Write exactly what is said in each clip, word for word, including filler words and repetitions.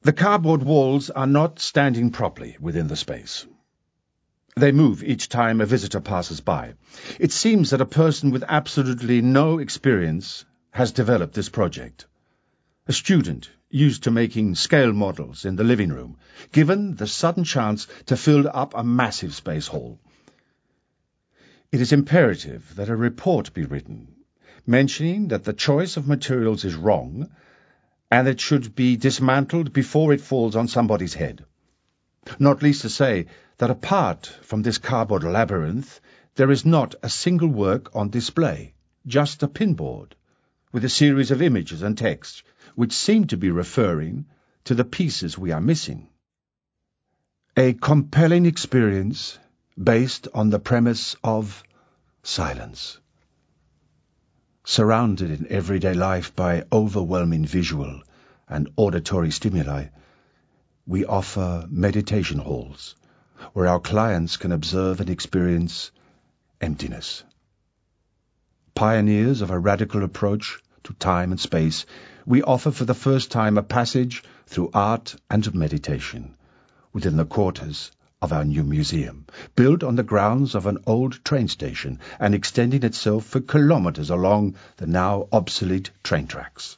The cardboard walls are not standing properly within the space. They move each time a visitor passes by. It seems that a person with absolutely no experience has developed this project. A student used to making scale models in the living room, given the sudden chance to fill up a massive space hall. It is imperative that a report be written, mentioning that the choice of materials is wrong, and it should be dismantled before it falls on somebody's head. Not least to say that apart from this cardboard labyrinth, there is not a single work on display, just a pinboard, with a series of images and text, which seem to be referring to the pieces we are missing. A compelling experience based on the premise of silence. Surrounded in everyday life by overwhelming visual and auditory stimuli, we offer meditation halls where our clients can observe and experience emptiness. Pioneers of a radical approach to time and space, we offer for the first time a passage through art and meditation within the quarters of our new museum, built on the grounds of an old train station and extending itself for kilometers along the now obsolete train tracks.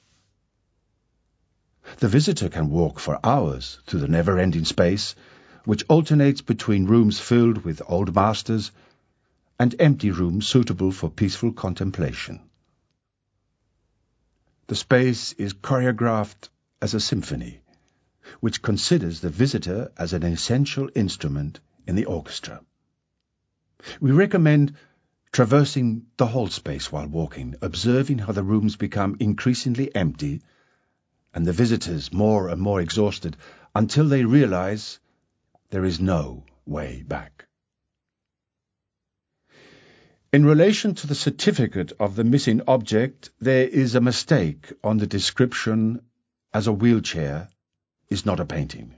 The visitor can walk for hours through the never-ending space, which alternates between rooms filled with old masters and empty rooms suitable for peaceful contemplation. The space is choreographed as a symphony, which considers the visitor as an essential instrument in the orchestra. We recommend traversing the whole space while walking, observing how the rooms become increasingly empty and the visitors more and more exhausted until they realize there is no way back. In relation to the certificate of the missing object, there is a mistake on the description as a wheelchair is not a painting.